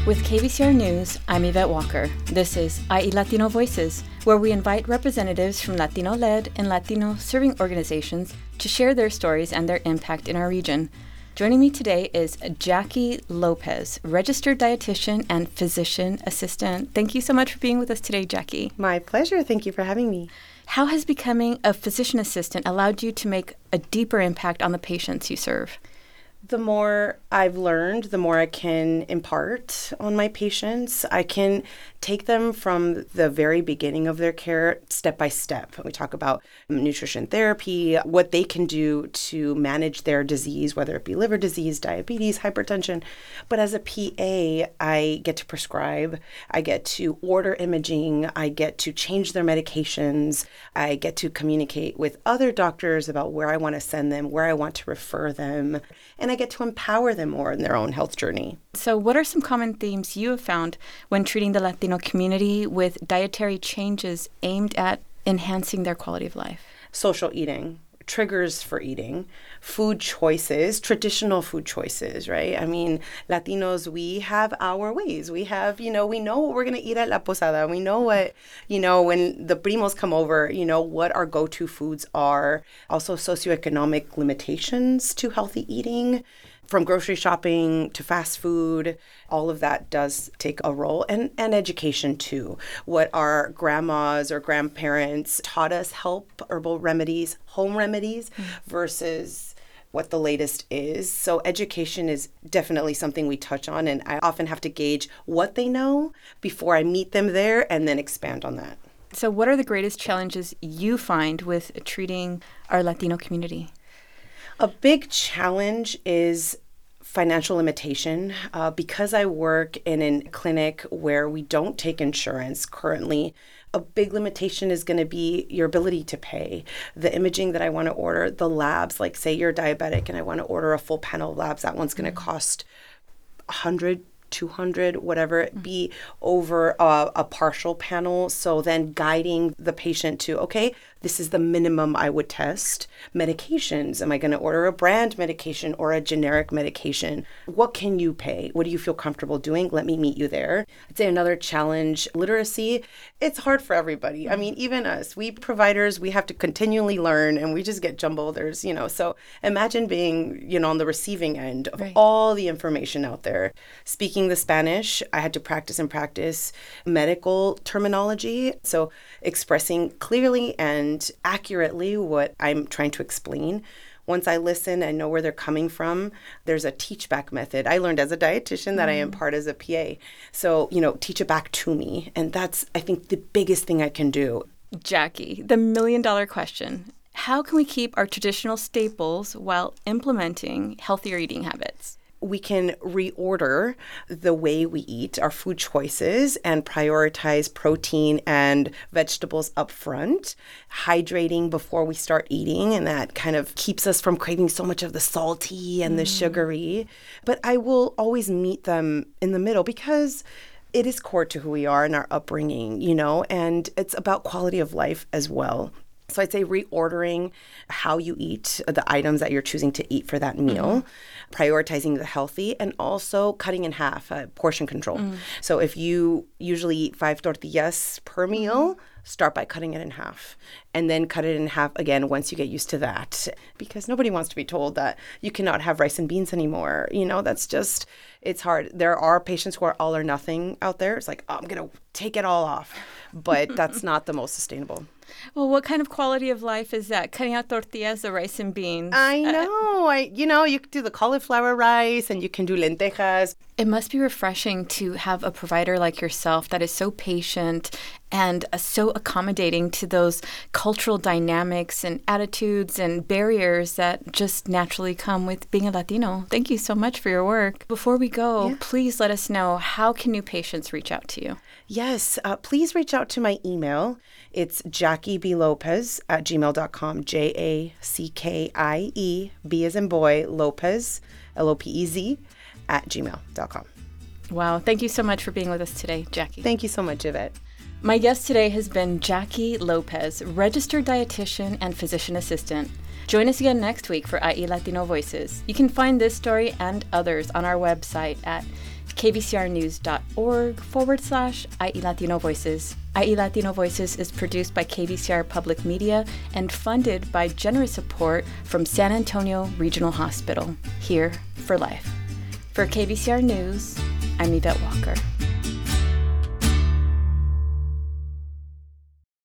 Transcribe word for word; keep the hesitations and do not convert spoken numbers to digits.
With K B C R News, I'm Yvette Walker. This is I E Latino Voices, where we invite representatives from Latino-led and Latino-serving organizations to share their stories and their impact in our region. Joining me today is Jackie Lopez, registered dietitian and physician assistant. Thank you so much for being with us today, Jackie. My pleasure. Thank you for having me. How has becoming a physician assistant allowed you to make a deeper impact on the patients you serve? The more I've learned, the more I can impart on my patients. I can take them from the very beginning of their care step by step. We talk about nutrition therapy, what they can do to manage their disease, whether it be liver disease, diabetes, hypertension. But as a P A, I get to prescribe, I get to order imaging, I get to change their medications, I get to communicate with other doctors about where I want to send them, where I want to refer them, and I get to empower them more in their own health journey. So what are some common themes you have found when treating the Latino community with dietary changes aimed at enhancing their quality of life? Social eating, triggers for eating, food choices, traditional food choices, right? I mean, Latinos, we have our ways. We have, you know, we know what we're going to eat at La Posada. We know what, you know, when the primos come over, you know, what our go-to foods are. Also socioeconomic limitations to healthy eating. From grocery shopping to fast food, all of that does take a role. And, and education, too. What our grandmas or grandparents taught us, help, herbal remedies, home remedies, mm. versus what the latest is. So education is definitely something we touch on. And I often have to gauge what they know before I meet them there and then expand on that. So what are the greatest challenges you find with treating our Latino community? A big challenge is financial limitation. Uh, because I work in a clinic where we don't take insurance currently, a big limitation is going to be your ability to pay. The imaging that I want to order, the labs, like say you're diabetic and I want to order a full panel of labs, that one's going to cost one hundred dollars, two hundred dollars, whatever it be, over a, a partial panel. So then guiding the patient to, okay, this is the minimum I would test. Medications, am I going to order a brand medication or a generic medication? What can you pay? What do you feel comfortable doing? Let me meet you there. I'd say another challenge, literacy. It's hard for everybody. I mean, even us, we providers, we have to continually learn and we just get jumbled. There's, you know, so imagine being, you know, on the receiving end of right. all the information out there. Speaking the Spanish, I had to practice and practice medical terminology. So expressing clearly and accurately what I'm trying to explain. Once I listen and know where they're coming from, there's a teach back method. I learned as a dietitian that mm. I impart as a P A. So, you know, teach it back to me. And that's, I think, the biggest thing I can do. Jackie, the million dollar question. How can we keep our traditional staples while implementing healthier eating habits? We can reorder the way we eat, our food choices, and prioritize protein and vegetables up front, hydrating before we start eating, and that kind of keeps us from craving so much of the salty and mm. the sugary. But I will always meet them in the middle because it is core to who we are and our upbringing, you know, and it's about quality of life as well. So I'd say reordering how you eat, the items that you're choosing to eat for that meal, mm-hmm. prioritizing the healthy, and also cutting in half, uh, portion control. Mm. So if you usually eat five tortillas per meal, mm-hmm. start by cutting it in half and then cut it in half again once you get used to that. Because nobody wants to be told that you cannot have rice and beans anymore. You know, that's just, it's hard. There are patients who are all or nothing out there. It's like, oh, I'm going to take it all off. But that's not the most sustainable. Well, what kind of quality of life is that? Cutting out tortillas, the rice and beans. I know. Uh, I, you know, you can do the cauliflower rice and you can do lentejas. It must be refreshing to have a provider like yourself that is so patient and uh, so accommodating to those cultural dynamics and attitudes and barriers that just naturally come with being a Latino. Thank you so much for your work. Before we go, yeah. please let us know, how can new patients reach out to you? Yes, uh, please reach out to my email. It's Jackie B. Lopez at gmail dot com, J A C K I E, B as in boy, Lopez, L O P E Z, at gmail dot com. Wow. Thank you so much for being with us today, Jackie. Thank you so much, Yvette. My guest today has been Jackie Lopez, registered dietitian and physician assistant. Join us again next week for I E Latino Voices. You can find this story and others on our website at kvcrnews.org forward slash I E Latino Voices. I E Latino Voices is produced by K V C R Public Media and funded by generous support from San Antonio Regional Hospital, here for life. For K V C R News, I'm Yvette Walker.